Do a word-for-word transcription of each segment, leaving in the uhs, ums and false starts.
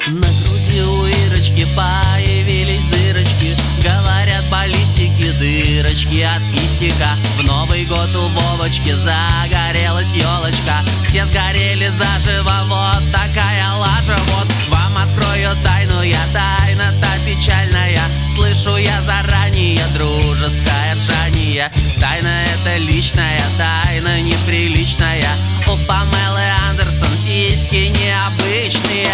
На груди у Ирочки появились дырочки, говорят баллистики, дырочки от кистика. В Новый год у Вовочки загорелась елочка, все сгорели заживо, вот такая лажа. Вот вам открою тайну я, тайна-то печальная. Слышу я заранее дружеское ржание. Тайна это личная, тайна неприличная. У Памелы Андерсон сиськи необычные.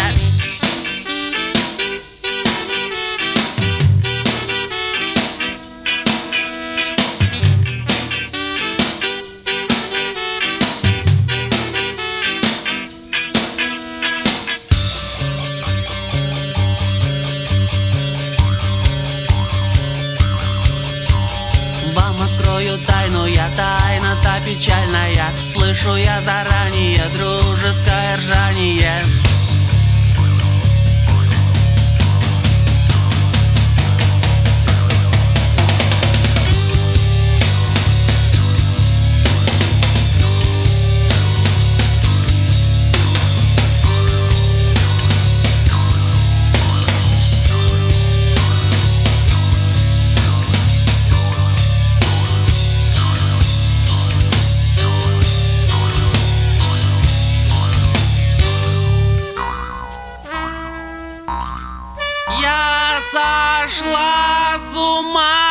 Вам открою тайну я, тайна-то печальная. Слышу я заранее дружеское ржание. Я сошла с ума.